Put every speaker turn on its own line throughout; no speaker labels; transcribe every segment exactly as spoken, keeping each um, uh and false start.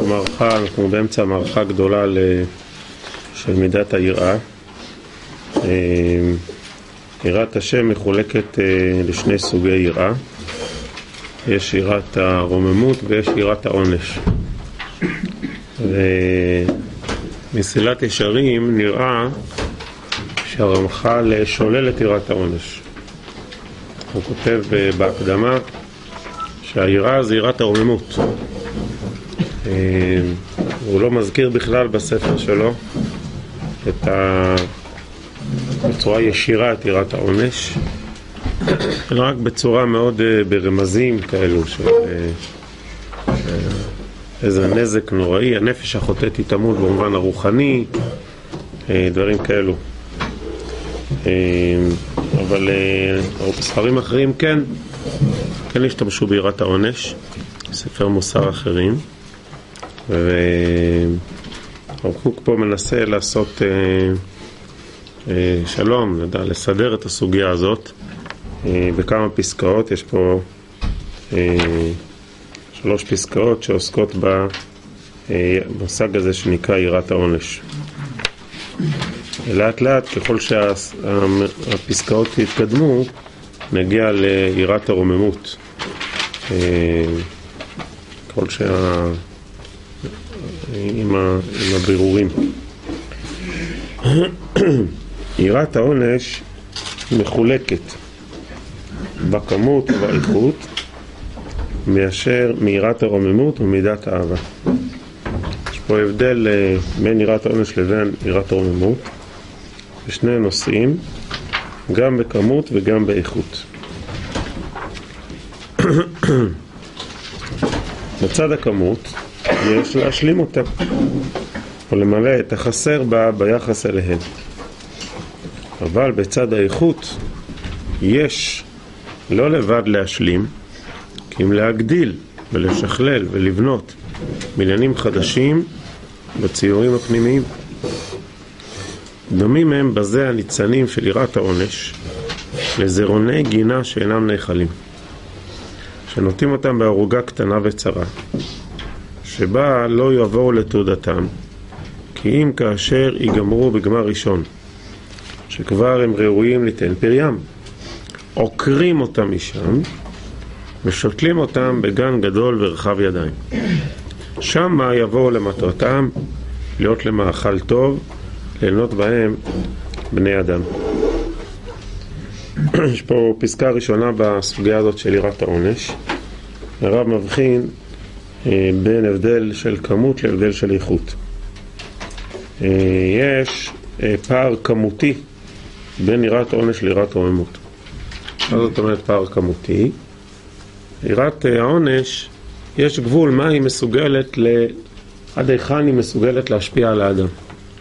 במערכה, אנחנו באמצע המערכה גדולה של מידת היראה. יראת השם מחולקת לשני סוגי יראה. יש יראת הרוממות ויש יראת העונש. ומסילת ישרים נראה שהרמח"ל שולל את יראת העונש. הוא כותב בהקדמה שהיראה זה יראת הרוממות. הוא לא מזכיר בכלל בספר שלו את ה... בצורה ישירה את יראת העונש, אלא רק בצורה מאוד ברמזים כאלו של איזה נזק נוראי, הנפש החוטאת תמות במובן הרוחני, דברים כאלו. אבל ספרים אחרים כן, כן השתמשו ביראת העונש, ספר מוסר אחרים, והרב קוק פה מנסה לעשות שלום, נדע, לסדר את הסוגיה הזאת בכמה פסקאות. יש פה שלוש פסקאות שעוסקות במושג הזה שנקרא יראת העונש. לאט לאט ככל שהפסקאות יתקדמו נגיע ליראת הרוממות, ככל שה... עם, ה... עם הבירורים. יראת העונש מחולקת בכמות ובאיכות מאשר מיראת הרוממות ומידת האהבה. יש פה הבדל בין יראת העונש לבין יראת הרוממות בשני נושאים, גם בכמות וגם באיכות. בצד הכמות יש להשלים אותה או למלא את החסר בה ביחס אליהן, אבל בצד האיכות יש לא לבד להשלים, כי אם להגדיל ולשכלל ולבנות מיליינים חדשים בציורים הפנימיים. דומים הם בזה הניצנים של יראת העונש לזרוני גינה שאינם נאכלים, שנוטים אותם בערוגה קטנה וצרה, שבה לא יבואו לתעודתם, כי אם כאשר ייגמרו בגמר ראשון, שכבר הם ראויים ליתן פריים, עוקרים אותם משם ושותלים אותם בגן גדול ורחב ידיים. שמה יבואו למטרתם, להיות למאכל טוב, ליהנות בהם בני אדם. יש פה פסקה ראשונה בסוגיה הזאת של יראת העונש. הרב מבחין בין הבדל של כמות להבדל של איכות. יש פער כמותי בין יראת העונש ליראת הרוממות. מה זאת אומרת פער כמותי? יראת העונש יש גבול מה היא מסוגלת, ל... עד היכן היא מסוגלת להשפיע על האדם.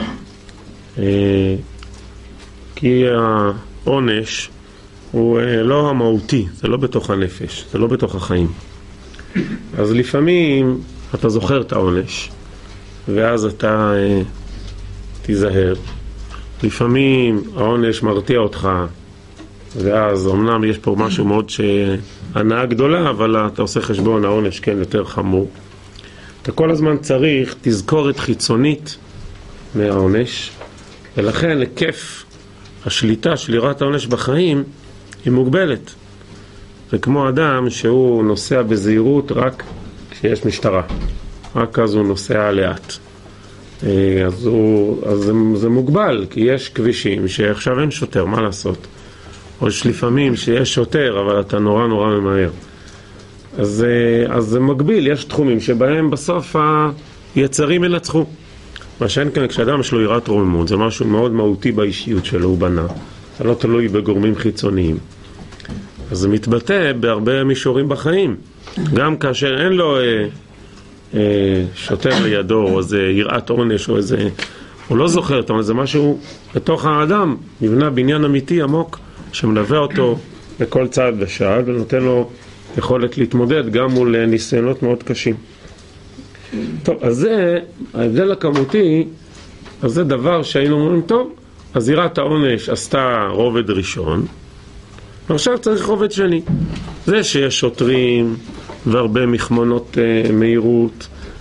כי העונש הוא לא המהותי, זה לא בתוך הנפש, זה לא בתוך החיים. אז לפעמים אתה זוכר את העונש ואז אתה תיזהר. לפעמים העונש מרתיע אותך ואז אמנם יש פה משהו מאוד שהנאה גדולה, אבל אתה עושה חשבון, העונש כן יותר חמור. אתה כל הזמן צריך תזכורת חיצונית מהעונש, ולכן היקף השליטה של יראת העונש בחיים היא מוגבלת. זה כמו אדם שהוא נוסע בזהירות רק כשיש משטרה, רק אז הוא נוסע לאט. אז, הוא, אז זה, זה מוגבל, כי יש כבישים שעכשיו אין שוטר, מה לעשות? או יש לפעמים שיש שוטר, אבל אתה נורא נורא ממהר. אז, אז זה מגביל, יש תחומים שבהם בסוף היצרים ינצחו. מה שאין כאן, כשאדם יש לו יראת רוממות, זה משהו מאוד מהותי באישיות שלו, הוא בנה. זה לא תלוי בגורמים חיצוניים. אז זה מתבטא בהרבה מישורים בחיים. גם כאשר אין לו אה, אה, שוטר לידו, או איזה יראת עונש, או איזה... הוא לא זוכר, אבל זה משהו בתוך האדם, נבנה בניין אמיתי עמוק, שמלווה אותו בכל צעד ושעל, ונותן לו יכולת להתמודד גם מול ניסיונות מאוד קשים. טוב, אז זה, ההבדל הכמותי, אז זה דבר שהיינו אומרים, טוב, אז יראת העונש עשתה רובד ראשון, ועכשיו צריך רובד שני. זה שיש שוטרים והרבה מכמונות uh, מהירות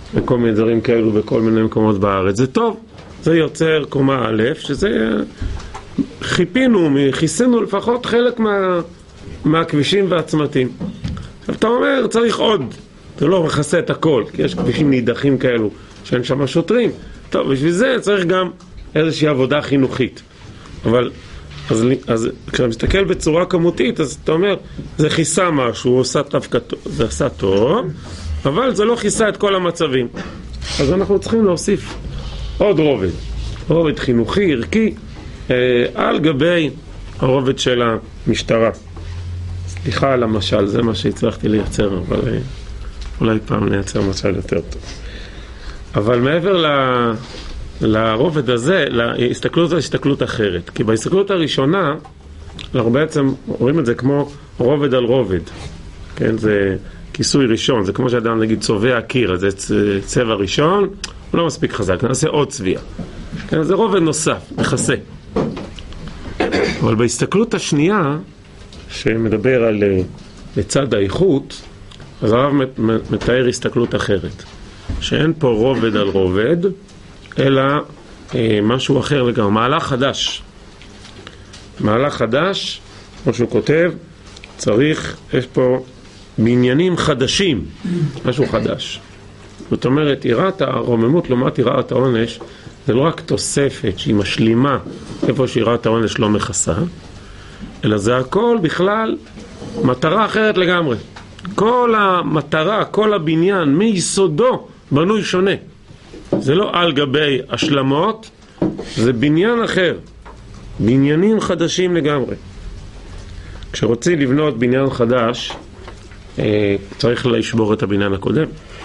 וכל מיני דברים כאלו בכל מיני מקומות בארץ. זה טוב, זה יוצר קומה א', שזה חיפינו, חיסינו לפחות חלק מה, מהכבישים והצמתים. עכשיו אתה אומר, צריך עוד, זה לא מכסה את הכל, כי יש כבישים נידחים כאלו שאין שם שוטרים. טוב, בשביל זה צריך גם איזושהי עבודה חינוכית. אבל אז, אז כשאתה מסתכל בצורה כמותית, אז אתה אומר, זה חיסה משהו, הוא עושה דווקא, זה עשה טוב, אבל זה לא חיסה את כל המצבים. אז אנחנו צריכים להוסיף עוד רובד, רובד חינוכי, ערכי, אה, על גבי הרובד של המשטרה. סליחה על המשל, זה מה שהצלחתי לייצר, אבל אה, אולי פעם נייצר משל יותר טוב. אבל מעבר ל... לרובד הזה, להסתכלות זו הסתכלות אחרת. כי בהסתכלות הראשונה, אנחנו בעצם רואים את זה כמו רובד על רובד. כן, זה כיסוי ראשון, זה כמו שאדם נגיד צובע קיר, זה צבע ראשון, הוא לא מספיק חזק, נעשה עוד צביע. כן, זה רובד נוסף, מכסה. אבל בהסתכלות השנייה, שמדבר על לצד האיכות, אז הרב מתאר הסתכלות אחרת. שאין פה רובד על רובד, אלא אה, משהו אחר לגמרי, מהלך חדש. מהלך חדש, כמו שהוא כותב, צריך, יש פה בניינים חדשים, משהו חדש. זאת אומרת, יראת הרוממות לעומת יראת העונש, זה לא רק תוספת שהיא משלימה איפה שיראת העונש לא מכסה, אלא זה הכל בכלל מטרה אחרת לגמרי. כל המטרה, כל הבניין, מיסודו בנוי שונה. זה לא על גבי השלמות, זה בניין אחר, בניינים חדשים לגמרי. כשרוצים לבנות בניין חדש, צריך לשבור את הבניין הקודם.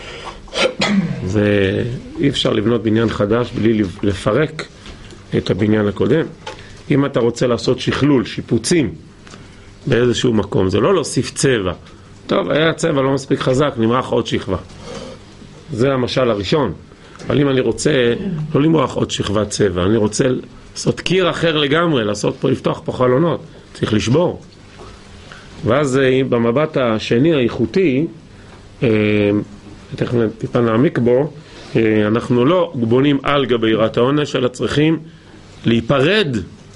ואי אפשר לבנות בניין חדש בלי לפרק את הבניין הקודם. אם אתה רוצה לעשות שכלול, שיפוצים באיזשהו מקום, זה לא להוסיף צבע. טוב, היה צבע לא מספיק חזק, נמרח עוד שכבה. זה המשל הראשון. אבל אם אני רוצה לא למרוח עוד שכבת צבע, אני רוצה לעשות קיר אחר לגמרי, לעשות פה, לפתוח פה חלונות, צריך לשבור. ואז במבט השני האיכותי, תכף טיפה נעמיק בו, אנחנו לא בונים על גבי יראת העונש, אלא צריכים להיפרד,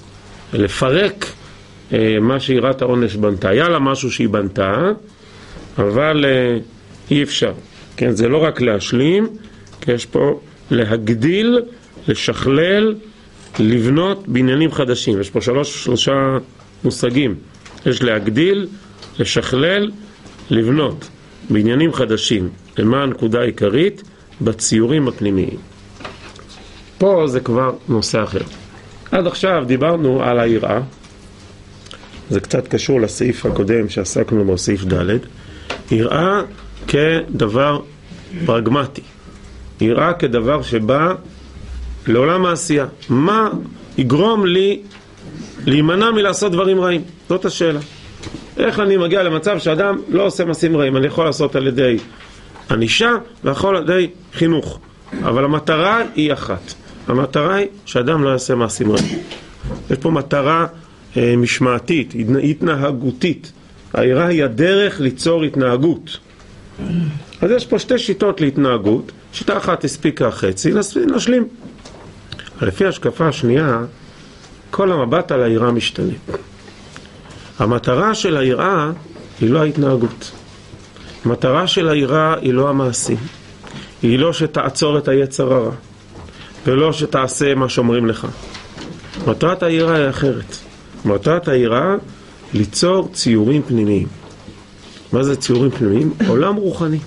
לפרק מה שיראת העונש בנתה. היה לה משהו שהיא בנתה, אבל אי אפשר. כן, זה לא רק להשלים, כי יש פה להגדיל, לשכלל, לבנות בניינים חדשים. יש פה שלוש, שלושה מושגים. יש להגדיל, לשכלל, לבנות בניינים חדשים. למה הנקודה העיקרית? בציורים הפנימיים. פה זה כבר נושא אחר. עד עכשיו דיברנו על היראה. זה קצת קשור לסעיף הקודם שעסקנו בו, סעיף ד'. יראה כדבר פרגמטי. יראה כדבר שבא לעולם העשייה. מה יגרום לי להימנע מלעשות דברים רעים? זאת השאלה. איך אני מגיע למצב שאדם לא עושה מעשים רעים? אני יכול לעשות על ידי ענישה ויכול על ידי חינוך. אבל המטרה היא אחת. המטרה היא שאדם לא יעשה מעשים רעים. יש פה מטרה אה, משמעתית, התנהגותית. היראה היא הדרך ליצור התנהגות. אז יש פה שתי שיטות להתנהגות. שיטה אחת הספיקה חצי, נשלים. לפי השקפה השנייה, כל המבט על היראה משתנה. המטרה של היראה היא לא ההתנהגות. המטרה של היראה היא לא המעשים. היא לא שתעצור את היצר הרע, ולא שתעשה מה שאומרים לך. מטרת היראה היא אחרת. מטרת היראה ליצור ציורים פנימיים. מה זה ציורים פנימיים? עולם רוחני.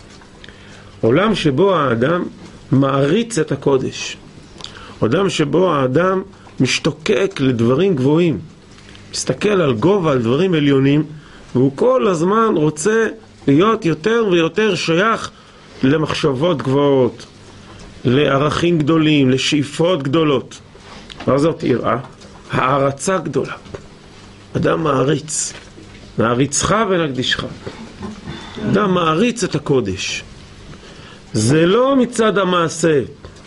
עולם שבו האדם מעריץ את הקודש. עולם שבו האדם משתוקק לדברים גבוהים. מסתכל על גובה, על דברים עליונים, והוא כל הזמן רוצה להיות יותר ויותר שייך למחשבות גבוהות, לערכים גדולים, לשאיפות גדולות. מה זאת יראה? הערצה גדולה. אדם מעריץ. נעריצך ונקדישך. אדם מעריץ את הקודש. זה לא מצד המעשה.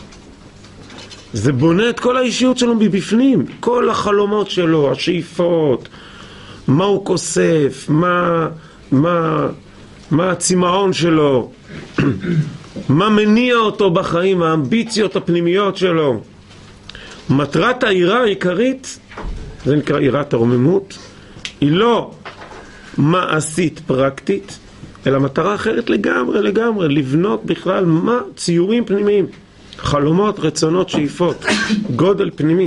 זה בונה את כל האישיות שלו מבפנים. כל החלומות שלו, השאיפות, מה הוא כוסף, מה, מה, מה הצמאון שלו. מה מניע אותו בחיים, האמביציות הפנימיות שלו. מטרת העירה העיקרית, זה נקרא עירת הרוממות, היא לא מעשית פרקטית, אלא מטרה אחרת לגמרי, לגמרי, לבנות בכלל מה? ציורים פנימיים, חלומות, רצונות, שאיפות, גודל פנימי.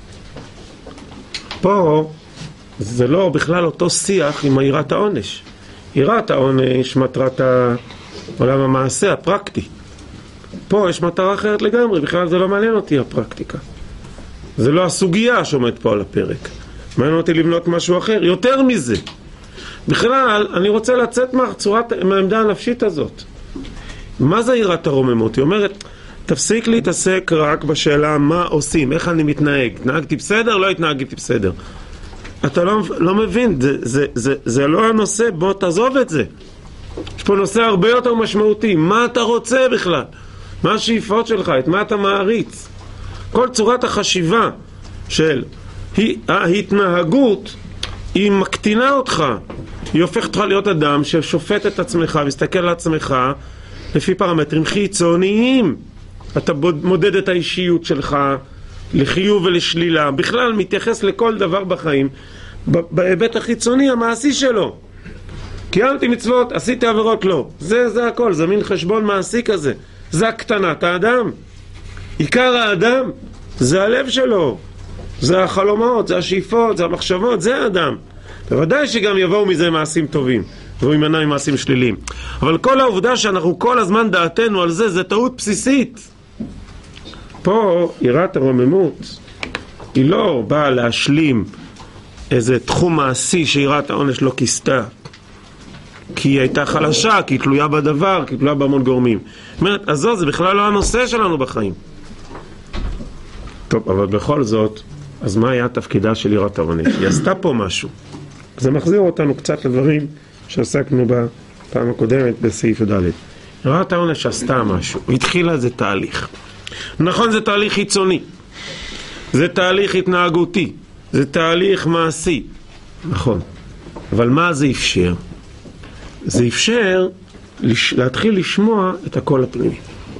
פה זה לא בכלל אותו שיח עם עירת העונש. עירת העונש, מטרת העולם המעשה, הפרקטי. פה יש מטרה אחרת לגמרי, בכלל זה לא מעניין אותי הפרקטיקה. זה לא הסוגיה שעומד פה על הפרק. מעניין אותי לבנות משהו אחר, יותר מזה. בכלל, אני רוצה לצאת מהצורת, מהעמדה הנפשית הזאת. מה זה עירת הרוממות? היא אומרת, תפסיק להתעסק רק בשאלה מה עושים, איך אני מתנהג. התנהגתי בסדר, לא התנהגתי בסדר. אתה לא, לא מבין, זה, זה, זה, זה לא הנושא, בוא תעזוב את זה. יש פה נושא הרבה יותר משמעותי. מה אתה רוצה בכלל? מה השאיפות שלך? את מה אתה מעריץ? כל צורת החשיבה של ההתנהגות היא מקטינה אותך. היא הופכת אותך להיות אדם ששופט את עצמך, מסתכל על עצמך לפי פרמטרים חיצוניים. אתה מודד את האישיות שלך לחיוב ולשלילה. בכלל מתייחס לכל דבר בחיים בהיבט החיצוני המעשי שלו. קיימתי מצוות, עשיתי עבירות, לא. זה, זה הכל, זה מין חשבון מעשי כזה. זה הקטנת האדם. עיקר האדם זה הלב שלו, זה החלומות, זה השאיפות, זה המחשבות, זה האדם. בוודאי שגם יבואו מזה מעשים טובים, והוא יימנע ממעשים שליליים. אבל כל העובדה שאנחנו כל הזמן דעתנו על זה, זה טעות בסיסית. פה עירת הרוממות היא לא באה להשלים איזה תחום מעשי שעירת העונש לא כיסתה, כי היא הייתה חלשה, כי היא תלויה בדבר, כי היא תלויה בהמון גורמים. זאת אומרת, אז זה בכלל לא הנושא שלנו בחיים. טוב, אבל בכל זאת, אז מה היה תפקידה של עירת העונש? היא עשתה פה משהו. זה מחזיר אותנו קצת לדברים שעסקנו בפעם הקודמת בסעיף ד'. עירת העונש עשתה משהו, התחילה איזה תהליך. נכון, זה תהליך חיצוני, זה תהליך התנהגותי, זה תהליך מעשי, נכון. אבל מה זה אפשר? זה אפשר לש... להתחיל לשמוע את הקול הפנימי.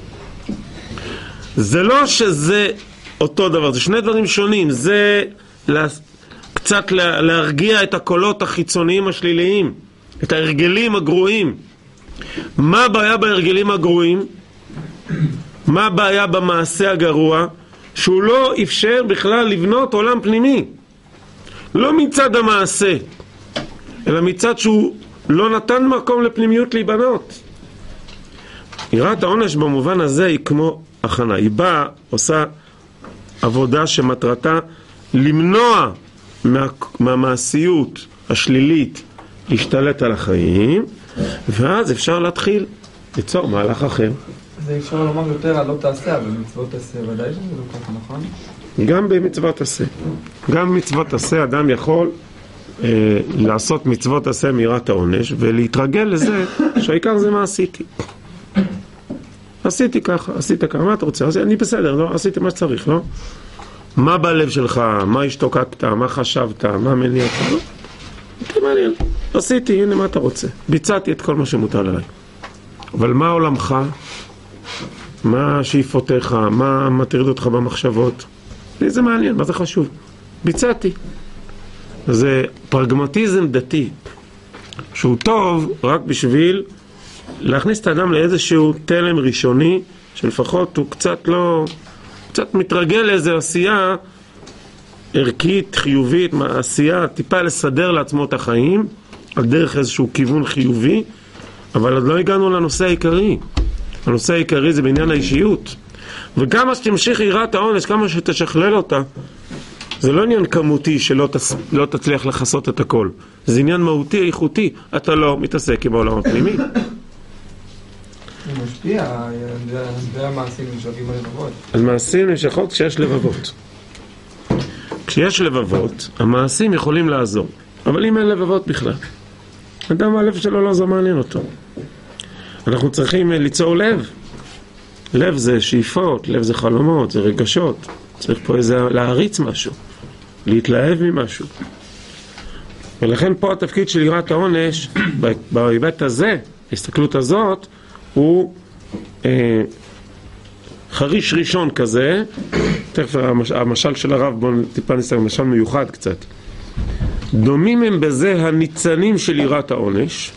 זה לא שזה אותו דבר, זה שני דברים שונים. זה לה... קצת לה... להרגיע את הקולות החיצוניים השליליים, את ההרגלים הגרועים. מה הבעיה בהרגלים הגרועים? מה הבעיה במעשה הגרוע? שהוא לא אפשר בכלל לבנות עולם פנימי. לא מצד המעשה, אלא מצד שהוא לא נתן מקום לפנימיות להיבנות. עירת העונש במובן הזה היא כמו הכנה. היא באה, עושה עבודה שמטרתה למנוע מה, מהמעשיות השלילית להשתלט על החיים, ואז אפשר להתחיל ליצור מהלך אחר.
זה אפשר לומר יותר על לא תעשה, אבל במצוות תעשה ודאי שזה לא ככה, נכון?
גם במצוות תעשה. גם במצוות תעשה אדם יכול אה, לעשות מצוות תעשה מעירת העונש ולהתרגל לזה שהעיקר זה מה עשיתי. עשיתי ככה, עשית ככה, מה אתה רוצה? אני בסדר, לא? עשיתי מה שצריך, לא? מה בלב שלך? מה השתוקקת? מה חשבת? מה מניע? לא? זה מעניין. עשיתי, הנה מה אתה רוצה. ביצעתי את כל מה שמוטל עליי. אבל מה עולמך? מה שאיפותיך? מה מטריד אותך במחשבות? זה מעניין, מה זה חשוב? ביצעתי. זה פרגמטיזם דתי, שהוא טוב רק בשביל להכניס את האדם לאיזשהו תלם ראשוני, שלפחות הוא קצת לא, קצת מתרגל לאיזו עשייה ערכית, חיובית, עשייה, טיפה לסדר לעצמו את החיים, על דרך איזשהו כיוון חיובי, אבל עוד לא הגענו לנושא העיקרי. הנושא העיקרי זה בעניין האישיות. וכמה שתמשיך עירת העונש, כמה שתשכלל אותה, זה לא עניין כמותי שלא תס... לא תצליח לחסות את הכל. זה עניין מהותי, איכותי. אתה לא מתעסק עם העולם הפנימי.
זה משפיע, זה המעשים נמשכים בלבבות.
אז מעשים נמשכות כשיש לבבות. כשיש לבבות, המעשים יכולים לעזור. אבל אם אין לבבות בכלל, אדם הלב שלו לא זה מעניין אותו. אנחנו צריכים ליצור לב. לב זה שאיפות, לב זה חלומות, זה רגשות. צריך פה איזה להריץ משהו, להתלהב ממשהו. ולכן פה התפקיד של יראת העונש, בהיבט הזה, ההסתכלות הזאת, הוא אה, חריש ראשון כזה, תכף המש, המשל של הרב, בואו טיפה נסתכל, משל מיוחד קצת. דומים הם בזה הניצנים של יראת העונש,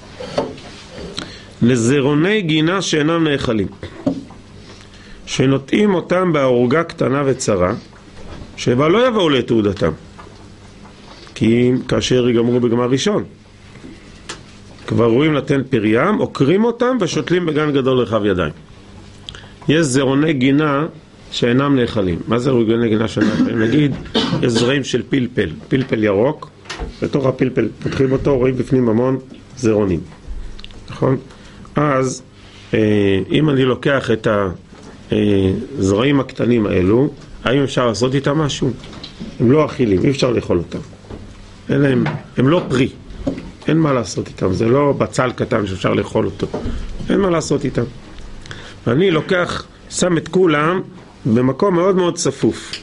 לזרוני גינה שאינם נאכלים, שנוטעים אותם בהורגה קטנה וצרה, שבה לא יבואו לתעודתם, כי כאשר יגמרו בגמר ראשון, כבר רואים לתן פריים, עוקרים אותם ושותלים בגן גדול רחב ידיים. יש זרוני גינה שאינם נאכלים. מה זה זרוני גינה שאינם נאכלים? נגיד, יש זרעים של פלפל, פלפל ירוק, בתוך הפלפל פותחים אותו, רואים בפנים המון זרונים. נכון? אז, אם אני לוקח את הזרעים הקטנים האלו, האם אפשר לעשות איתם משהו? הם לא אכילים, אי אפשר לאכול אותם. הם, הם, הם לא פרי. אין מה לעשות איתם, זה לא בצל קטן שאפשר לאכול אותו. אין מה לעשות איתם. ואני לוקח, שם את כולם במקום מאוד מאוד צפוף.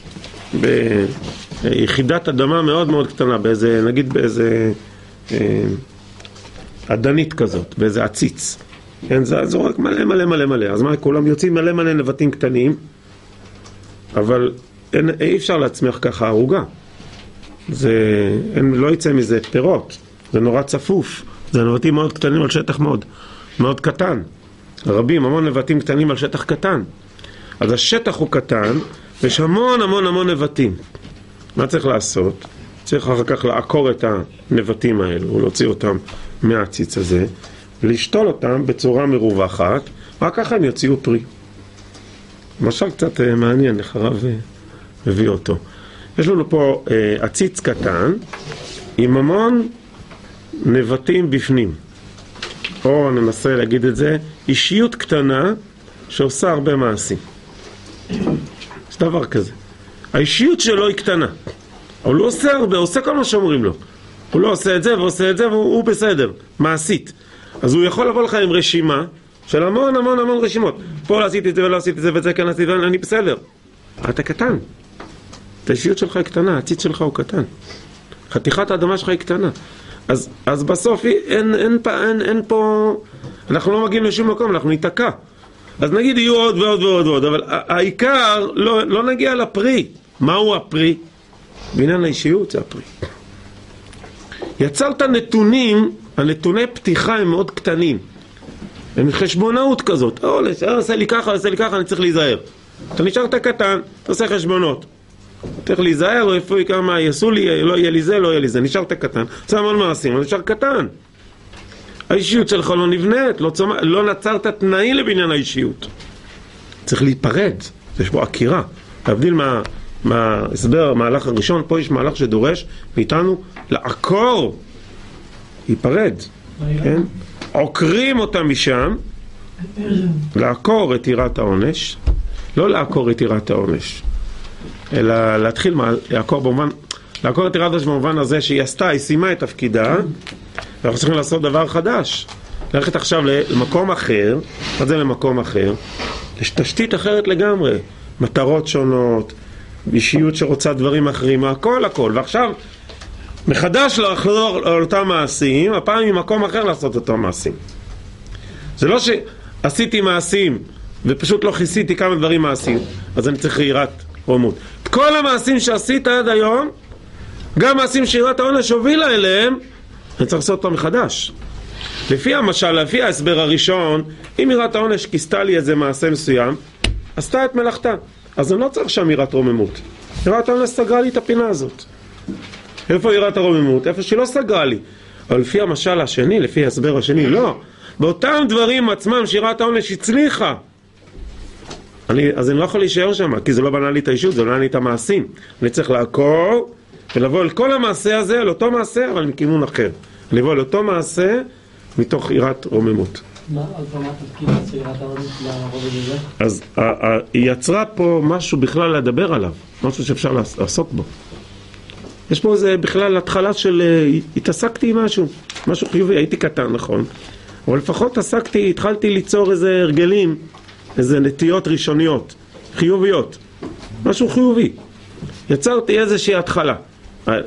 ביחידת אדמה מאוד מאוד קטנה, באיזה, נגיד באיזה אה, עדנית כזאת, באיזה עציץ. כן, זה, זה רק מלא מלא מלא מלא. אז מה, כולם יוצאים מלא מלא נבטים קטנים, אבל אין, אי אפשר להצמיח ככה ערוגה. זה, אין, לא יצא מזה פירות. זה נורא צפוף. זה נבטים מאוד קטנים על שטח מאוד, מאוד קטן. רבים, המון נבטים קטנים על שטח קטן. אז השטח הוא קטן, ויש המון המון המון נבטים. מה צריך לעשות? צריך אחר כך לעקור את הנבטים האלו, להוציא אותם מהעציץ הזה, ולשתול אותם בצורה מרווחת, רק ככה הם יוציאו פרי. למשל קצת מעניין, איך הרב מביא אותו. יש לנו פה עציץ קטן, עם המון נבטים בפנים. או ננסה להגיד את זה, אישיות קטנה שעושה הרבה מעשים. יש דבר כזה. האישיות שלו היא קטנה. אבל הוא עושה הרבה, עושה כל מה שאומרים לו. הוא לא עושה את זה ועושה את זה והוא בסדר, מעשית. אז הוא יכול לבוא לך עם רשימה של המון המון המון רשימות. פה לא עשיתי את זה ולא עשיתי את זה וזה כן עשיתי ואני בסדר. אתה קטן. האישיות שלך היא קטנה, הציץ שלך הוא קטן. חתיכת האדמה שלך היא קטנה. אז, אז בסוף אין, אין, אין, אין פה, אנחנו לא מגיעים לשום מקום, אנחנו ניתקע. אז נגיד יהיו עוד ועוד ועוד ועוד, אבל העיקר לא, לא נגיע לפרי. מהו הפרי? בעניין האישיות זה הפרי. יצרת נתונים, הנתוני פתיחה הם מאוד קטנים. הם חשבונאות כזאת. או, עושה לי ככה, עושה לי ככה, אני צריך להיזהר. אתה נשארת קטן, אתה עושה חשבונות. צריך להיזהר, או איפה כמה יעשו לי, לא יהיה לי זה, לא יהיה לי זה. נשארת קטן. זה המון מעשים, אבל נשאר קטן. האישיות שלך לא נבנית, לא, צומח, לא נצרת תנאים לבניין האישיות. צריך להיפרד. יש בו עקירה. להבדיל מה, מהסבר, המהלך הראשון, פה יש מהלך שדורש מאיתנו לעקור. להיפרד. כן? עוקרים אותם משם, לעקור את יראת העונש. לא לעקור את יראת העונש. אלא להתחיל לעקור במובן, לעקור את יראת העונש במובן הזה שהיא עשתה, היא סיימה את תפקידה, ואנחנו צריכים לעשות דבר חדש. ללכת עכשיו למקום אחר, מה זה למקום אחר? לתשתית אחרת לגמרי. מטרות שונות, אישיות שרוצה דברים אחרים, הכל הכל. ועכשיו, מחדש לחזור על אותם מעשים, הפעם ממקום אחר לעשות אותם מעשים. זה לא שעשיתי מעשים ופשוט לא כיסיתי כמה דברים מעשים, אז אני צריך יראת רוממות. את כל המעשים שעשית עד היום, גם מעשים שיראת העונש הובילה אליהם, אני צריך לעשות אותם מחדש. לפי המשל, לפי ההסבר הראשון, אם יראת העונש כיסתה לי איזה מעשה מסוים, עשתה את מלאכתה. אז אני לא צריך שם יראת רוממות. יראת העונש סגרה לי את הפינה הזאת. איפה יראת הרוממות? איפה שלא סגרה לי. אבל לפי המשל השני, לפי ההסבר השני, לא. באותם דברים עצמם שיראת העונש הצליחה. אני, אז אני לא יכול להישאר שם, כי זה לא בנה לי את האישות, זה לא בנה לי את המעשים. אני צריך לעקור ולבוא אל כל המעשה הזה, אל אותו מעשה, אבל מכיוון אחר. לבוא אל אותו מעשה מתוך יראת רוממות.
מה, אז מה תפקיד יראת העונש לרובד הזה?
אז היא יצרה פה משהו בכלל לדבר עליו, משהו שאפשר לעסוק בו. יש פה איזה בכלל התחלה של, התעסקתי עם משהו, משהו חיובי, הייתי קטן, נכון. אבל לפחות עסקתי, התחלתי ליצור איזה הרגלים, איזה נטיות ראשוניות, חיוביות. משהו חיובי. יצרתי איזושהי התחלה.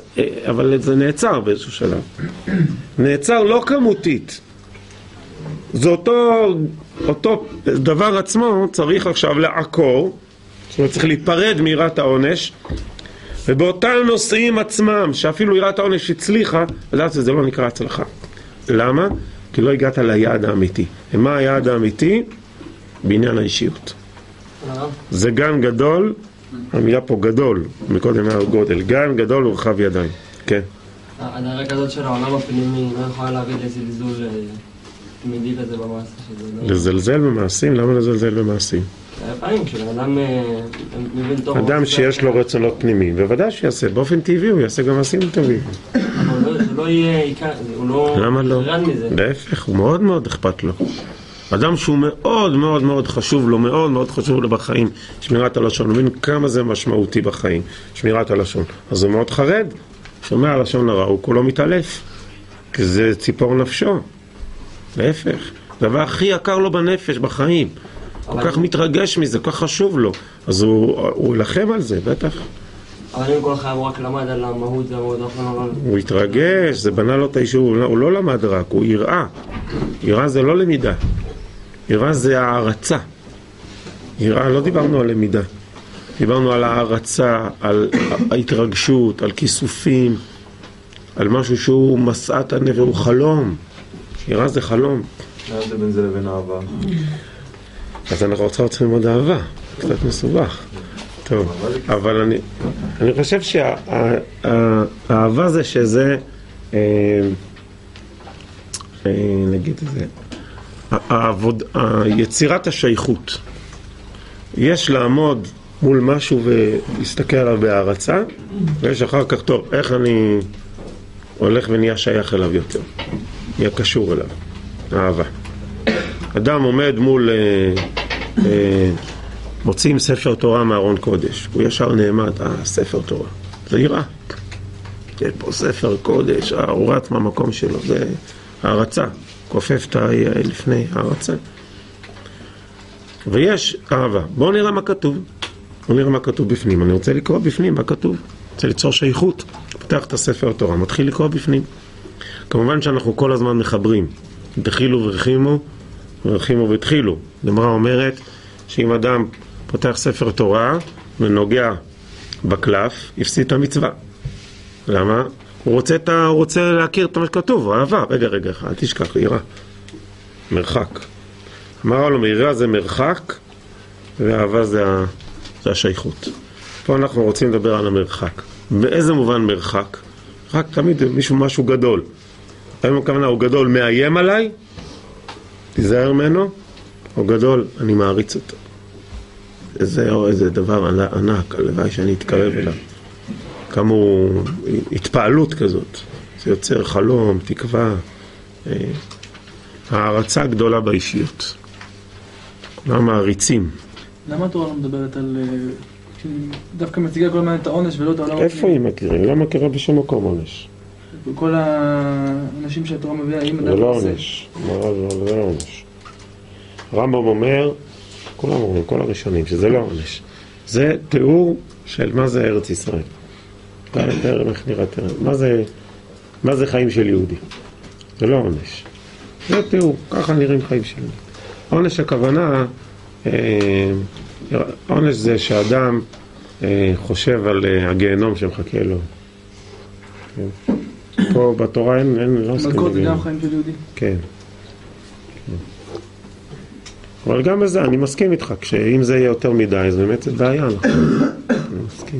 אבל זה נעצר באיזשהו שלב. נעצר לא כמותית. זה אותו, אותו דבר עצמו צריך עכשיו לעקור, זאת אומרת צריך להיפרד מיראת העונש, ובאותם נושאים עצמם, שאפילו יראת העונש הצליחה, לדעת שזה לא נקרא הצלחה. למה? כי לא הגעת ליעד האמיתי. ומה היעד האמיתי? בעניין האישיות. זה גן גדול, המילה פה גדול, מקודם היה גודל, גן גדול ורחב ידיים. כן.
הדרך הזאת של העולם הפנימי לא יכולה להביא לזלזול תמידי וזה במעשה שזה לא...
לזלזל במעשים? למה לזלזל במעשים?
פעמים כשאדם מבין טוב...
אדם שיש לו רצונות פנימיים, בוודאי שיעשה, באופן טבעי הוא יעשה גם מעשים טובים.
אבל זה לא יהיה עיקר, הוא לא...
למה לא?
מזה.
להפך, הוא מאוד מאוד אכפת לו. אדם שהוא מאוד מאוד מאוד חשוב לו, מאוד מאוד חשוב לו בחיים, שמירת הלשון, הוא מבין כמה זה משמעותי בחיים, שמירת הלשון. אז הוא מאוד חרד, שומע הלשון הרע, הוא כולו מתעלף, כי זה ציפור נפשו. להפך, דבר הכי יקר לו בנפש, בחיים. הוא כך מתרגש מזה, כל כך חשוב לו, אז הוא, הוא ילחם על זה, בטח.
אבל אם כל חייב רק למד על המהות, זה מאוד אופן...
הוא התרגש, זה בנה לו את האישור, הוא לא למד רק, הוא יראה. יראה זה לא למידה. יראה זה הערצה. יראה, לא דיברנו על למידה. דיברנו על הערצה, על ההתרגשות, על כיסופים, על משהו שהוא מסעת הנפש, הוא חלום. יראה זה חלום.
מה זה בין זה לבין אהבה?
אז אנחנו צריכים ללמוד אהבה, קצת מסובך. טוב, אבל אני, אני חושב שהאהבה זה שזה, אה, אה, נגיד את זה, העבוד, יצירת השייכות. יש לעמוד מול משהו ולהסתכל עליו בהערצה, ויש אחר כך, טוב, איך אני הולך ונהיה שייך אליו יותר, נהיה קשור אליו, אהבה. אדם עומד מול, אה, אה, מוצאים ספר תורה מארון קודש, הוא ישר נעמד, אה, ספר תורה, זה יראה. יש פה ספר קודש, הוא רץ מהמקום שלו, זה הערצה, כופף את לפני הערצה. ויש אהבה. בואו נראה מה כתוב. בואו נראה מה כתוב בפנים. אני רוצה לקרוא בפנים מה כתוב. רוצה ליצור שייכות. פתח את הספר התורה, מתחיל לקרוא בפנים. כמובן שאנחנו כל הזמן מחברים. תחילו ורחימו, ורחימו ותחילו. דמרה אומרת שאם אדם פותח ספר תורה ונוגע בקלף, יפסיד את המצווה. למה? הוא רוצה, את ה... הוא רוצה להכיר את מה שכתוב, אהבה. רגע, רגע, אל תשכח, יראה. מרחק. אמרה לו, יראה זה מרחק, ואהבה זה, ה... זה השייכות. פה אנחנו רוצים לדבר על המרחק. באיזה מובן מרחק? רק תמיד מישהו משהו גדול. האם הכוונה, הוא גדול מאיים עליי? תיזהר ממנו? או גדול, אני מעריץ אותו. זה איזה דבר ענק, הלוואי שאני אתקרב אליו. כמה הוא התפעלות כזאת. זה יוצר חלום, תקווה, אה, הערצה גדולה באישיות. כולם מעריצים.
למה התורה לא מדברת על... דווקא מציגה כל הזמן את העונש ולא את העולם הפנימי?
איפה היא מכירה? היא לא מכירה בשום מקום עונש.
כל האנשים שהתורה מביאה, האם
זה לא עונש. זה לא עונש. רמב"ם אומר, כולם אומרים, כל הראשונים, שזה לא עונש. זה תיאור של מה זה ארץ ישראל. תאר, איך נראה תאר. מה זה, מה זה חיים של יהודי? זה לא עונש. זה תיאור, ככה נראים חיים של יהודי. עונש הכוונה, עונש זה שאדם חושב על הגיהנום שמחכה לו. פה בתורה אין, אין, לא עסקים
מלכות זה גם חיים של יהודי?
כן. אבל גם בזה, אני מסכים איתך, כשאם זה יהיה יותר מדי, אז באמת זה בעיה, נכון? אני מסכים.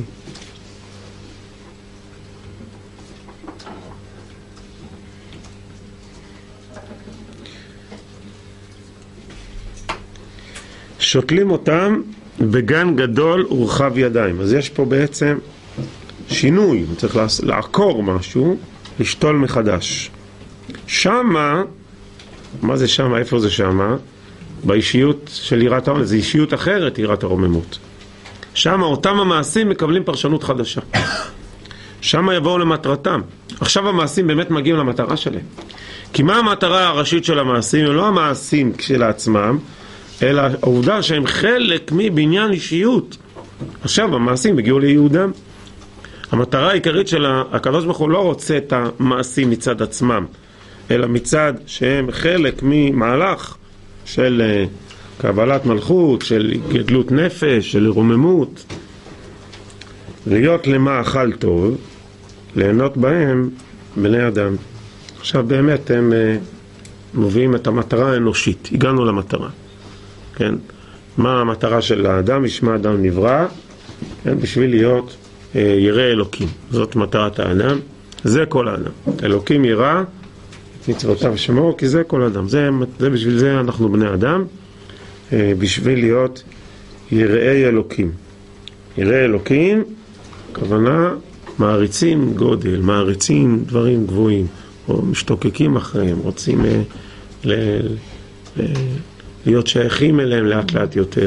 שותלים אותם בגן גדול ורחב ידיים. אז יש פה בעצם שינוי, צריך לעקור משהו, לשתול מחדש. שמה, מה זה שמה? איפה זה שמה? באישיות של יראת העונש, זה אישיות אחרת, יראת הרוממות. שמה אותם המעשים מקבלים פרשנות חדשה. שמה יבואו למטרתם. עכשיו המעשים באמת מגיעים למטרה שלהם. כי מה המטרה הראשית של המעשים? הם לא המעשים כשלעצמם, אלא העובדה שהם חלק מבניין אישיות. עכשיו המעשים הגיעו ליהודם. המטרה העיקרית של הקדוש ברוך הוא לא רוצה את המעשים מצד עצמם, אלא מצד שהם חלק ממהלך של קבלת מלכות, של גדלות נפש, של רוממות. להיות למאכל טוב, ליהנות בהם בני אדם. עכשיו באמת הם מביאים את המטרה האנושית, הגענו למטרה, כן? מה המטרה של האדם? ישמע אדם נברא, כן? בשביל להיות אה, ירא אלוקים, זאת מטרת האדם, זה כל האדם. אלוקים ירא את מצוותיו שמור, כי זה כל האדם, זה, זה בשביל זה אנחנו בני אדם, אה, בשביל להיות יראי אלוקים. יראי אלוקים, כוונה מעריצים גודל, מעריצים דברים גבוהים, או משתוקקים אחריהם, רוצים אה, ל, ל, להיות שייכים אליהם לאט לאט יותר.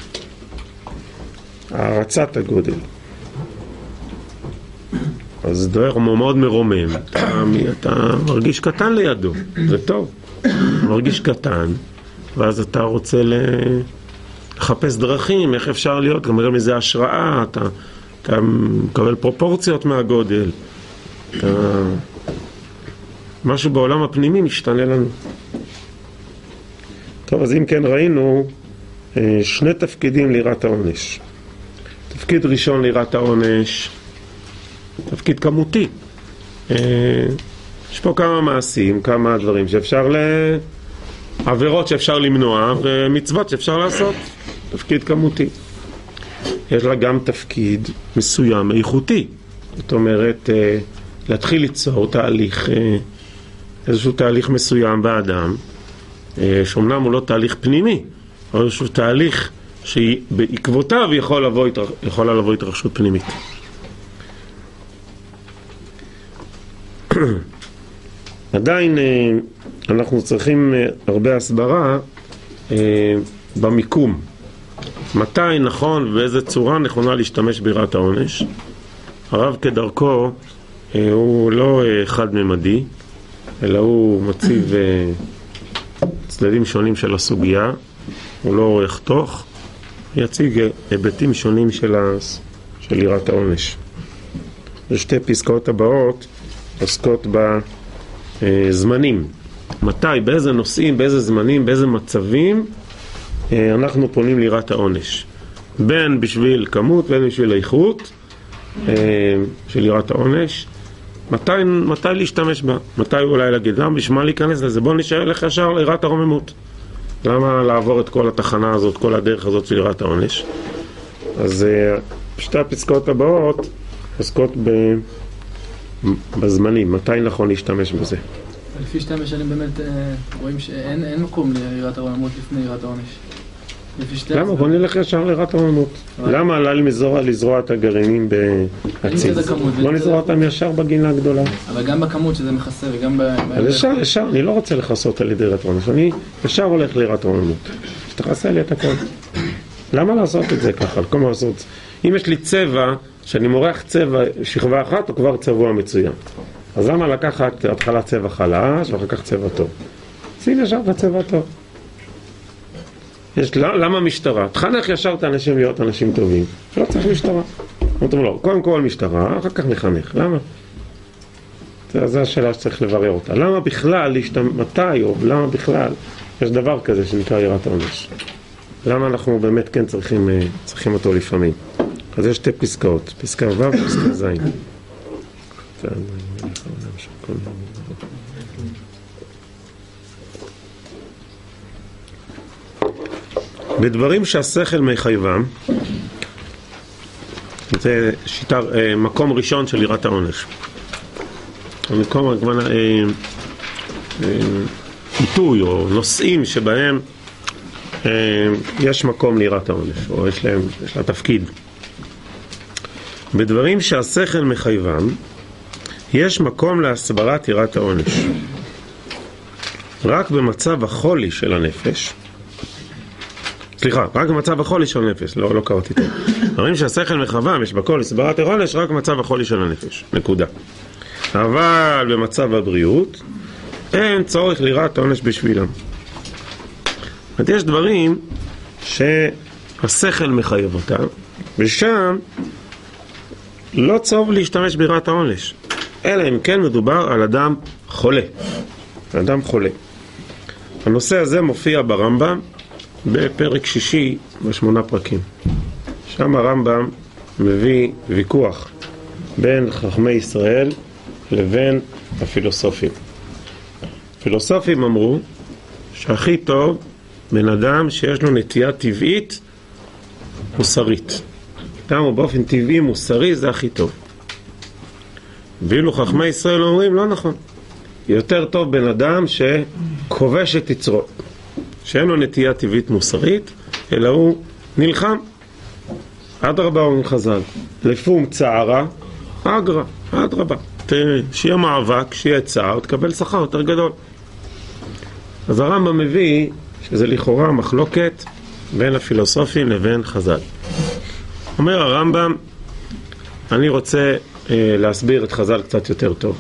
הערצת הגודל. אז דובר מאוד מרומם, אתה, אתה מרגיש קטן לידו, זה טוב. אתה מרגיש קטן, ואז אתה רוצה לחפש דרכים, איך אפשר להיות, גם מזה השראה, אתה, אתה מקבל פרופורציות מהגודל. אתה... משהו בעולם הפנימי משתנה לנו. טוב, אז אם כן ראינו שני תפקידים ליראת העונש. תפקיד ראשון ליראת העונש, תפקיד כמותי. יש פה כמה מעשים, כמה דברים שאפשר ל... עבירות שאפשר למנוע ומצוות שאפשר לעשות. תפקיד כמותי. יש לה גם תפקיד מסוים, איכותי. זאת אומרת, להתחיל ליצור תהליך, איזשהו תהליך מסוים באדם, שאומנם הוא לא תהליך פנימי, אבל איזשהו תהליך שבעקבותיו יכול לבוא, יכולה לבוא התרחשות פנימית. עדיין אנחנו צריכים הרבה הסברה במיקום. מתי נכון ובאיזה צורה נכונה להשתמש ביראת העונש. הרב כדרכו הוא לא חד-ממדי, אלא הוא מציב צדדים שונים של הסוגיה, הוא לא יחתוך, יציג היבטים שונים של, ה... של יראת העונש. שתי פסקאות הבאות עוסקות בזמנים. מתי, באיזה נושאים, באיזה זמנים, באיזה מצבים אנחנו פונים ליראת העונש. בין בשביל כמות, בין בשביל האיכות של יראת העונש. מתי, מתי להשתמש בה? מתי אולי להגיד, למה בשביל מה להיכנס לזה? בוא נשאר לך ישר ליראת הרוממות. למה לעבור את כל התחנה הזאת, כל הדרך הזאת של יראת העונש? אז שתי הפסקאות הבאות עוסקות ב... בזמנים, מתי נכון להשתמש בזה.
לפי שתי המשלים באמת רואים שאין אין מקום ליראת הרוממות לפני יראת העונש.
למה? בוא נלך ישר ליראת הרוממות. למה עלה לזרוע, לזרוע את הגרעינים בעציץ? בוא נזרוע אותם ישר בגינה הגדולה.
אבל גם בכמות שזה מכסה וגם ב...
אז ישר, ישר, אני לא רוצה לחסות על ידי יראת הרוממות, אני ישר הולך ליראת הרוממות. שתכסה לי את הכל. למה לעשות את זה ככה? כל לעשות... אם יש לי צבע, שאני מורח צבע שכבה אחת, הוא כבר צבוע מצוין. אז למה לקחת התחלה צבע חלש ואחר כך צבע טוב? שים ישר בצבע טוב. יש, למה משטרה? תחנך ישר את האנשים להיות אנשים טובים. לא צריך משטרה. אומרים לו, קודם כל משטרה, אחר כך מחנך. למה? זו השאלה שצריך לברר אותה. למה בכלל, מתי או למה בכלל יש דבר כזה שנקרא יראת העונש? למה אנחנו באמת כן צריכים, צריכים אותו לפעמים? אז יש שתי פסקאות, פסקה ו' ופסקה ז'. בדברים שהשכל מחייבם, זה שיטה, מקום ראשון של יראת העונש. המקום הכוונה עיתוי או נושאים שבהם יש מקום ליראת העונש, או יש להם, יש לה תפקיד. בדברים שהשכל מחייבם, יש מקום להסברת יראת העונש. רק במצב החולי של הנפש, סליחה, רק במצב החולי של הנפש, לא, לא קראתי טוב. דברים שהשכל מחייבם, יש בכל הסברת העונש, רק במצב החולי של הנפש, נקודה. אבל במצב הבריאות, אין צורך ליראת העונש בשבילם. אז יש דברים שהשכל מחייב אותם, ושם לא צורך להשתמש ביראת העונש, אלא אם כן מדובר על אדם חולה. אדם חולה. הנושא הזה מופיע ברמב"ם בפרק שישי בשמונה פרקים. שם הרמב"ם מביא ויכוח בין חכמי ישראל לבין הפילוסופים. הפילוסופים אמרו שהכי טוב בן אדם שיש לו נטייה טבעית מוסרית. אדם הוא באופן טבעי מוסרי, זה הכי טוב. ואילו חכמי ישראל אומרים לא נכון. יותר טוב בן אדם שכובש את יצרו, שאין לו נטייה טבעית מוסרית, אלא הוא נלחם. אדרבה אומרים חז"ל, לפום צערה אגרה, אדרבה. שיהיה מאבק, שיהיה צער, תקבל שכר יותר גדול. אז הרמב"ם מביא שזה לכאורה מחלוקת בין הפילוסופים לבין חז"ל. אומר הרמב"ם, אני רוצה אה, להסביר את חז"ל קצת יותר טוב.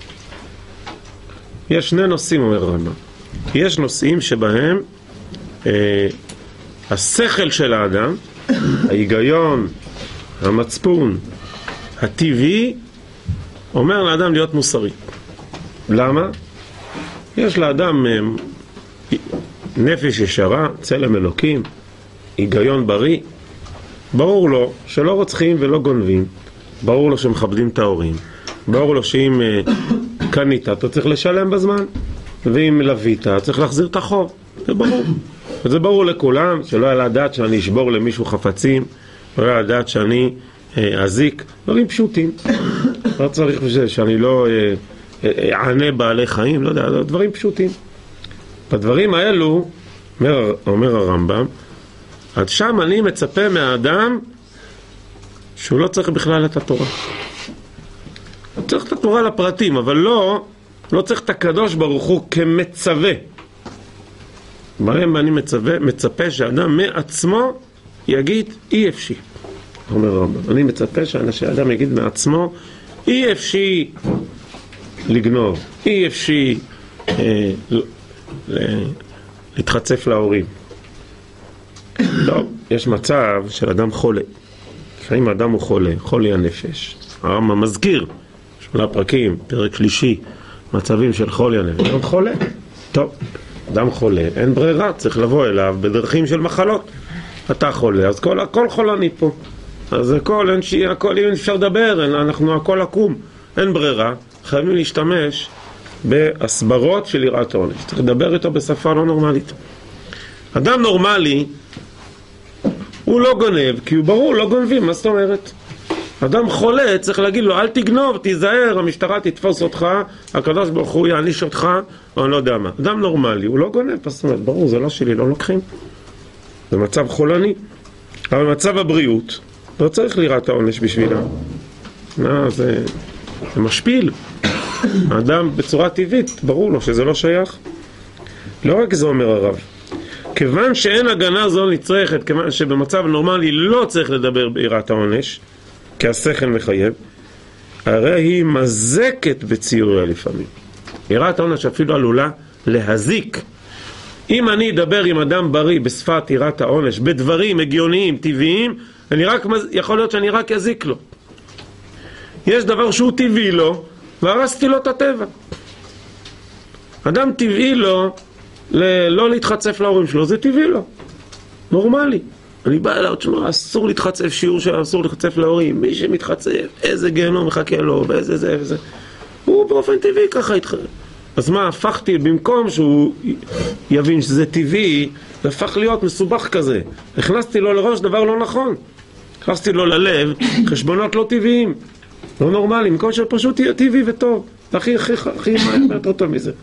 יש שני נושאים, אומר הרמב"ם. יש נושאים שבהם אה, השכל של האדם, ההיגיון, המצפון, הטבעי, אומר לאדם להיות מוסרי. למה? יש לאדם אה, נפש ישרה, צלם אלוקים, היגיון בריא. ברור לו שלא רוצחים ולא גונבים, ברור לו שמכבדים את ההורים, ברור לו שאם uh, קנית אתה צריך לשלם בזמן, ואם לווית צריך להחזיר את החוב, זה ברור. וזה ברור לכולם, שלא היה לדעת שאני אשבור למישהו חפצים, לא היה לדעת שאני uh, אזיק, דברים פשוטים. לא צריך שאני לא uh, uh, אענה בעלי חיים, לא יודע, דברים פשוטים. בדברים האלו, אומר, אומר הרמב"ם, עד שם אני מצפה מהאדם שהוא לא צריך בכלל את התורה. הוא צריך את התורה לפרטים, אבל לא, לא צריך את הקדוש ברוך הוא כמצווה. בהם אני מצווה, מצפה שהאדם מעצמו יגיד אי אפשי. אומר הרמב"ם, אני מצפה שהאדם יגיד מעצמו אי אפשי לגנוב, אי אפשי אה, להתחצף להורים. לא, יש מצב של אדם חולה. לפעמים האדם הוא חולה, חולי הנפש. הרמב"ם מזכיר, שמונה פרקים, פרק שלישי, מצבים של חולי הנפש. אדם חולה. טוב, אדם חולה, אין ברירה, צריך לבוא אליו בדרכים של מחלות. אתה חולה, אז כל, הכל חולני פה. אז הכל, אין שי, הכל, אם אפשר לדבר, אנחנו הכל עקום. אין ברירה, חייבים להשתמש בהסברות של יראת העונש. צריך לדבר איתו בשפה לא נורמלית. אדם נורמלי, הוא לא גונב, כי הוא ברור, לא גונבים, מה זאת אומרת? אדם חולה, צריך להגיד לו, אל תגנוב, תיזהר, המשטרה תתפוס אותך, הקדוש ברוך הוא יעניש אותך, או אני לא יודע מה. אדם נורמלי, הוא לא גונב, זאת אומרת, ברור, זה לא שלי, לא לוקחים. זה מצב חולני. אבל מצב הבריאות, לא צריך ליראת העונש בשבילה. מה, זה, זה משפיל. האדם בצורה טבעית, ברור לו שזה לא שייך. לא רק זה אומר הרב. כיוון שאין הגנה זו נצרכת, כיוון שבמצב נורמלי לא צריך לדבר ביראת העונש, כי השכל מחייב, הרי היא מזקת בציוריה לפעמים. יראת העונש אפילו עלולה להזיק. אם אני אדבר עם אדם בריא בשפת יראת העונש, בדברים הגיוניים, טבעיים, אני רק, יכול להיות שאני רק אזיק לו. יש דבר שהוא טבעי לו, והרסתי לו את הטבע. אדם טבעי לו, ל- לא להתחצף להורים שלו, זה טבעי לו. נורמלי. אני בא אליו, תשמע, אסור להתחצף, שיעור שאסור להתחצף להורים. מי שמתחצף, איזה גיהנום מחכה לו, ואיזה זה וזה. הוא באופן טבעי ככה התחצף. אז מה, הפכתי, במקום שהוא יבין שזה טבעי, זה הפך להיות מסובך כזה. הכנסתי לו לראש דבר לא נכון. הכנסתי לו ללב חשבונות לא טבעיים. לא נורמליים, במקום שפשוט יהיה טבעי וטוב. הכי, הכי, הכי, מה יותר טוב מזה.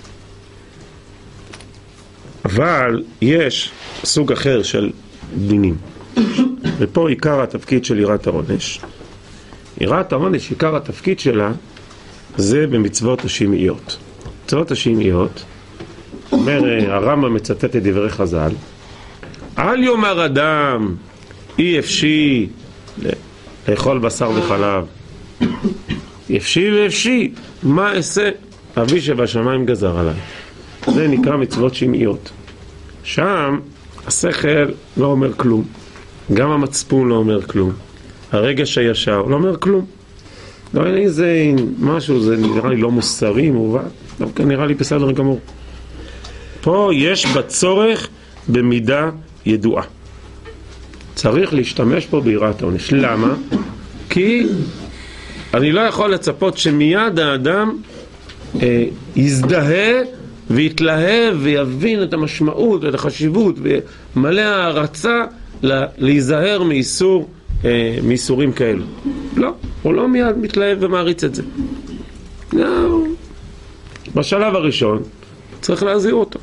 אבל יש סוג אחר של דינים. ופה עיקר התפקיד של יראת העונש. יראת העונש, עיקר התפקיד שלה, זה במצוות השמעיות. מצוות השמעיות, אומר הרמב"ם מצטט את דברי חז"ל, אל יאמר אדם אי אפשי לאכול בשר וחלב. אפשי ואפשי, מה אעשה? אבי שבשמיים גזר עליי. זה נקרא מצוות שמעיות. שם השכל לא אומר כלום, גם המצפון לא אומר כלום, הרגש הישר לא אומר כלום. לא, אין איזה משהו, זה נראה לי לא מוסרי, מובן. דווקא נראה לי בסדר גמור. פה יש בצורך במידה ידועה. צריך להשתמש פה ביראת העונש. למה? כי אני לא יכול לצפות שמיד האדם אה, יזדהה ויתלהב ויבין את המשמעות ואת החשיבות ומלא הערצה לה, להיזהר מאיסור, אה, מאיסורים כאלו. לא, הוא לא מיד מתלהב ומעריץ את זה. לא. בשלב הראשון צריך להזהיר אותו.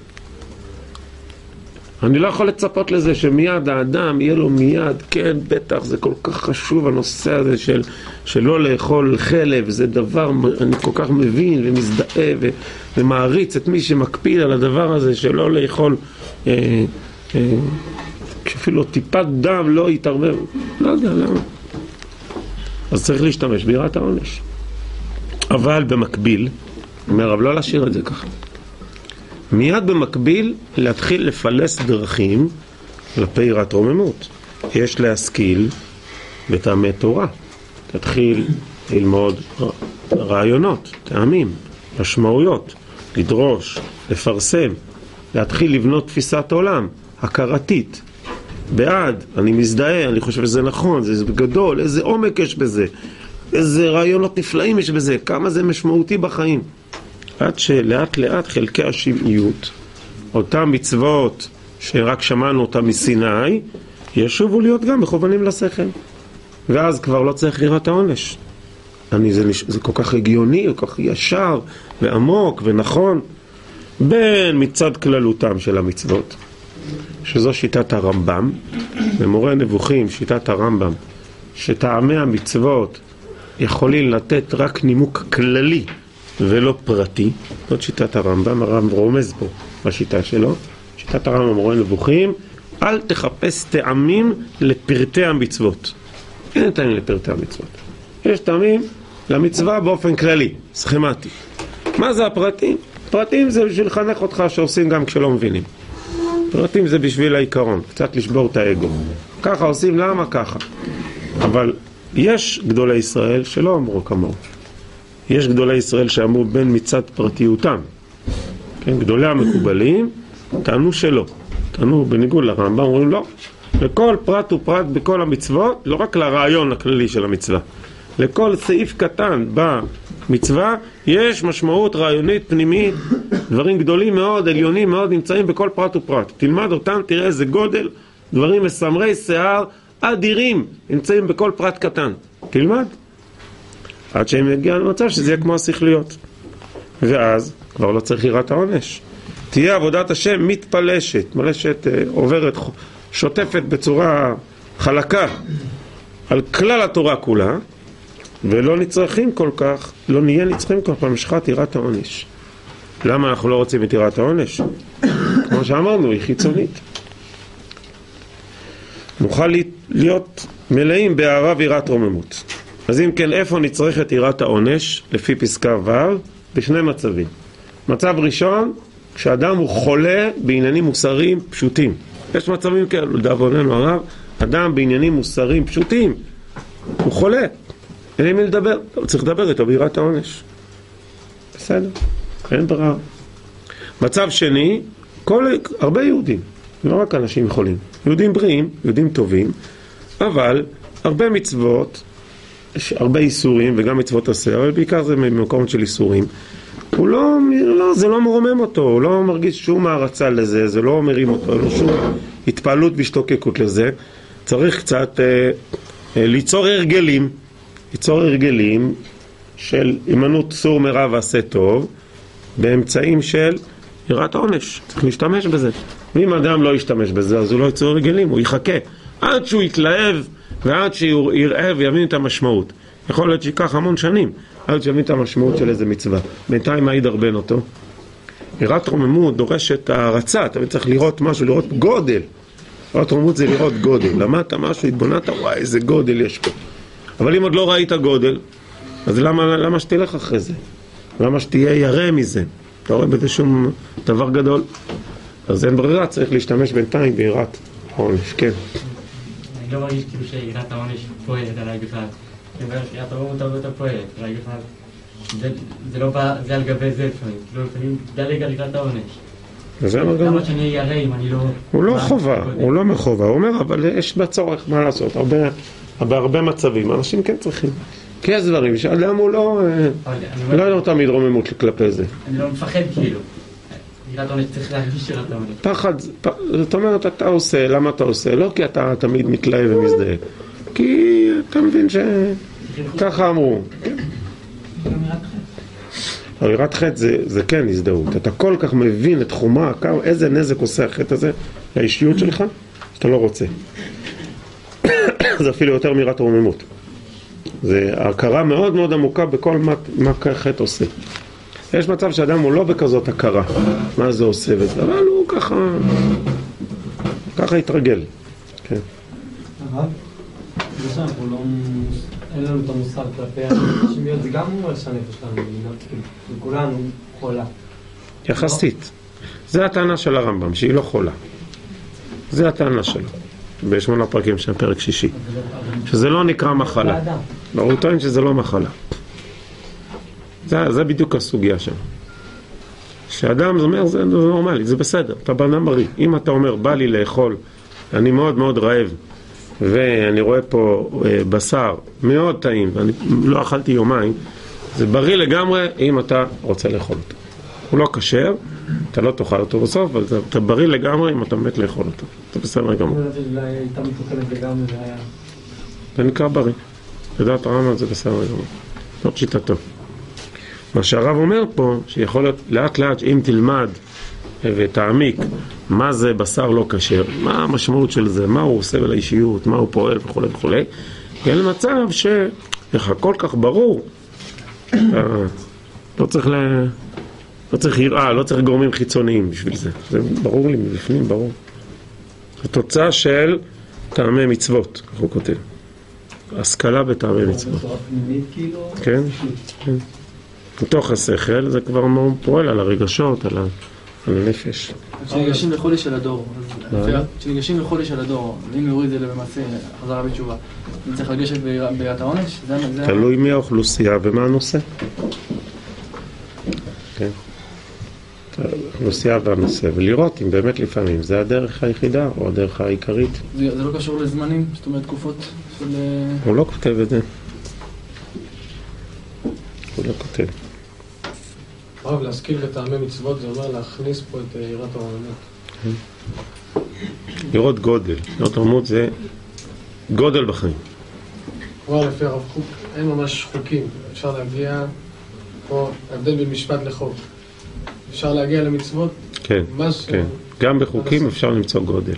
אני לא יכול לצפות לזה שמיד האדם יהיה לו מיד, כן, בטח, זה כל כך חשוב הנושא הזה של, של לא לאכול חלב, זה דבר, אני כל כך מבין ומזדהה ו, ומעריץ את מי שמקפיד על הדבר הזה של לא לאכול, אה, אה, כשאפילו טיפת דם לא יתערבב, לא יודע למה. אז צריך להשתמש ביראת העונש. אבל במקביל, אומר רב, לא להשאיר את זה ככה. מיד במקביל להתחיל לפלס דרכים כלפי יראת רוממות. יש להשכיל בטעמי תורה. תתחיל ללמוד רעיונות, טעמים, משמעויות, לדרוש, לפרסם, להתחיל לבנות תפיסת עולם, הכרתית. בעד, אני מזדהה, אני חושב שזה נכון, זה גדול, איזה עומק יש בזה, איזה רעיונות נפלאים יש בזה, כמה זה משמעותי בחיים. עד שלאט לאט חלקי השבעיות, אותם מצוות שרק שמענו אותם מסיני, ישובו להיות גם מכוונים לשכל. ואז כבר לא צריך יראת העונש. אני, זה, זה כל כך הגיוני, כל כך ישר ועמוק ונכון. בין מצד כללותם של המצוות, שזו שיטת הרמב"ם, במורה נבוכים, שיטת הרמב"ם, שטעמי המצוות יכולים לתת רק נימוק כללי, ולא פרטי. זאת שיטת הרמב"ם, הרמב"ם רומז פה בשיטה שלו. שיטת הרמב"ם מורה נבוכים, אל תחפש טעמים לפרטי המצוות. אין טעמים לפרטי המצוות. יש טעמים למצווה באופן כללי, סכמטי. מה זה הפרטים? פרטים זה בשביל לחנך אותך שעושים גם כשלא מבינים. פרטים זה בשביל העיקרון, קצת לשבור את האגו. ככה עושים, למה ככה? אבל יש גדולי ישראל שלא אמרו כמוהו. יש גדולי ישראל שאמרו בין מצד פרטיותם. כן, גדולי המקובלים טענו שלא. טענו בניגוד לרמב"ם, אומרים לא. לכל פרט ופרט בכל המצוות, לא רק לרעיון הכללי של המצווה. לכל סעיף קטן במצווה יש משמעות רעיונית פנימית, דברים גדולים מאוד, עליונים מאוד, נמצאים בכל פרט ופרט. תלמד אותם, תראה איזה גודל, דברים מסמרי שיער, אדירים, נמצאים בכל פרט קטן. תלמד. עד שהם יגיע למצב שזה יהיה כמו השכליות. ואז כבר לא צריך יראת העונש. תהיה עבודת השם מתפלשת, מלשת, עוברת, שוטפת בצורה חלקה על כלל התורה כולה, ולא נצרכים כל כך, לא נהיה נצרכים כל כך במשכת יראת העונש. למה אנחנו לא רוצים את יראת העונש? כמו שאמרנו, היא חיצונית. נוכל להיות מלאים בהערה ויראת רוממות. אז אם כן, איפה נצטרך את יראת העונש? לפי פסקה ו' בשני מצבים. מצב ראשון, כשאדם הוא חולה בעניינים מוסריים פשוטים. יש מצבים כאלו, לדאבוננו הרב, אדם בעניינים מוסריים פשוטים, הוא חולה, אין לי מי לדבר, הוא צריך לדבר איתו ביראת העונש. בסדר, אין ברירה. מצב שני, כל, הרבה יהודים, לא רק אנשים חולים, יהודים בריאים, יהודים טובים, אבל הרבה מצוות, הרבה איסורים וגם מצוות עשה, אבל בעיקר זה ממקום של איסורים. הוא לא, לא, זה לא מרומם אותו, הוא לא מרגיש שום הערצה לזה, זה לא מרים אותו, לא שום התפעלות והשתוקקות לזה. צריך קצת אה, אה, ליצור הרגלים, ליצור הרגלים של אימנות סור מרע ועשה טוב, באמצעים של יראת העונש. צריך להשתמש בזה. ואם אדם לא ישתמש בזה, אז הוא לא ייצור הרגלים, הוא יחכה עד שהוא יתלהב ועד שהוא יראה ויבין את המשמעות. יכול להיות שיקח המון שנים עד שיבין את המשמעות של איזה מצווה. בינתיים מה ידרבן אותו? יראת רוממות דורשת הערצה, אתה צריך לראות משהו, לראות גודל. יראת רוממות זה לראות גודל. למדת משהו, התבוננת, וואי, איזה גודל יש פה. אבל אם עוד לא ראית גודל, אז למה, למה שתלך אחרי זה? למה שתהיה ירא מזה? אתה רואה בזה שום דבר גדול? אז אין ברירה, צריך להשתמש בינתיים ביראת העונש, כן.
אני לא מרגיש כאילו שיראת העונש פועלת עליי בכלל. אני אומר, שיראת הרוממות הרבה יותר פועלת עליי בכלל. זה, זה לא בא, זה על גבי זה לפעמים, כאילו לפעמים דלג על לקראת העונש.
וזה לא גם...
למה שאני ירא אם אני לא...
הוא לא חובה, הוא לא מחובה, הוא אומר, אבל יש בצורך מה לעשות, הרבה, בהרבה מצבים, אנשים כן צריכים. כי יש דברים שאדם הוא לא... לא יודע אותם התרוממות כלפי זה.
אני לא מפחד כאילו. לקראת העונש צריך להרגיש שירת העונש.
פחד, זאת אומרת, אתה עושה, למה אתה עושה? לא כי אתה תמיד מתלהב ומזדהה. כי אתה מבין שככה אמרו. יראת חטא זה, זה כן הזדהות. אתה כל כך מבין את חומה, איזה נזק עושה החטא הזה לאישיות שלך, שאתה לא רוצה. זה אפילו יותר מיראת רוממות. זה הכרה מאוד מאוד עמוקה בכל מה, מה חטא עושה. יש מצב שאדם הוא לא בכזאת הכרה, מה זה עושה וזה, אבל הוא ככה, ככה התרגל. כן.
הרב, זה שאנחנו לא... אין לנו את המושג כלפי השמיות, זה גם אומר שהנפש שלנו, וכולנו חולה.
יחסית. זה הטענה של הרמב"ם, שהיא לא חולה. זה הטענה שלו. בשמונה פרקים של פרק שישי. שזה לא נקרא מחלה. הוא טוען שזה לא מחלה. זה, זה בדיוק הסוגיה שם. שאדם אומר, זה, זה נורמלי, זה בסדר. אתה בנה מרי. אם אתה אומר, בא לי לאכול, אני מאוד מאוד רעב, ואני רואה פה אה, בשר מאוד טעים, ואני לא אכלתי יומיים, זה בריא לגמרי אם אתה רוצה לאכול אותו. הוא לא כשר, אתה לא תאכל אותו בסוף, אבל זה, אתה בריא לגמרי אם אתה מת לאכול אותו. זה בסדר גמור.
הייתה מתוקנת לגמרי, זה היה...
זה נקרא בריא. לדעת הרמב"ם זה בסדר גמור. זאת שיטתו. מה שהרב אומר פה, שיכול להיות לאט לאט אם תלמד ותעמיק מה זה בשר לא כשר, מה המשמעות של זה, מה הוא עושה לאישיות, מה הוא פועל וכו' וכו', יהיה למצב שלך כל כך ברור, לא צריך ל... לא צריך יראה, לא צריך גורמים חיצוניים בשביל זה. זה ברור לי, מבפנים ברור. התוצאה של טעמי מצוות, כך הוא כותב. השכלה בטעמי מצוות. כן, כן. מתוך השכל זה כבר מאוד פועל על הרגשות, על הנפש.
כשניגשים לחודש של הדור, כשניגשים לחודש של הדור, אם נוריד את זה למעשה חזרה בתשובה, אני צריך לגשת ביראת העונש?
תלוי מי האוכלוסייה ומה הנושא. כן. האוכלוסייה והנושא, ולראות אם באמת לפעמים זה הדרך היחידה או הדרך העיקרית.
זה לא קשור לזמנים, זאת אומרת תקופות של...
הוא לא כותב את זה. הוא לא כותב.
הרב, להשכיל בטעמי מצוות זה אומר להכניס פה את יראת הרוממות.
לראות גודל. יראת הרוממות זה גודל בחיים.
כבר לפי הרב קוק, אין ממש חוקים. אפשר להגיע, פה ההבדל בין משפט לחוק. אפשר להגיע למצוות?
כן, כן. גם בחוקים אפשר למצוא גודל.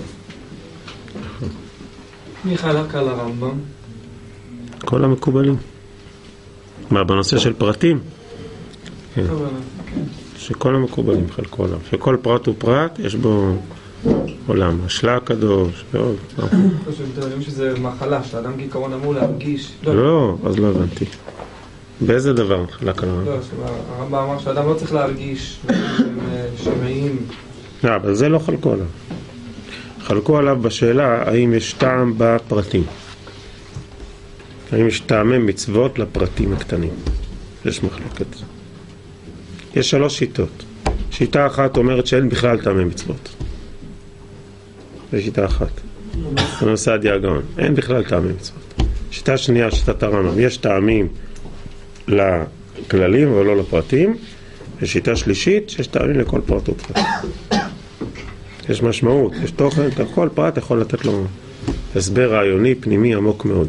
מי חלק על הרמב"ם?
כל המקובלים. מה, בנושא של פרטים? כן. שכל המקובלים חלקו עליו. שכל פרט הוא פרט, יש בו עולם. השלה הקדוש, ועוד.
אתם יודעים שזה מחלה, שאדם כעיקרון אמור להרגיש.
לא, אז לא הבנתי. באיזה דבר חלק על הרמב"ם?
לא, הרמב"ם אמר שאדם לא צריך להרגיש שמעים.
לא, אבל זה לא חלקו עליו. חלקו עליו בשאלה האם יש טעם בפרטים. האם יש טעמי מצוות לפרטים הקטנים. יש מחלוקת. יש שלוש שיטות. שיטה אחת אומרת שאין בכלל טעמי מצוות. זו שיטה אחת. זה נושא הדיאגון. אין בכלל טעמי מצוות. שיטה שנייה, שיטת הרמב"ם. יש טעמים לכללים אבל לא לפרטים. ושיטה שלישית, שיש טעמים לכל פרט ופרט. יש משמעות, יש תוכן, כל פרט יכול לתת לו הסבר רעיוני, פנימי, עמוק מאוד.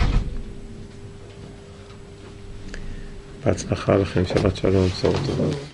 בהצלחה לכם, שבת שלום, בשורות טובות.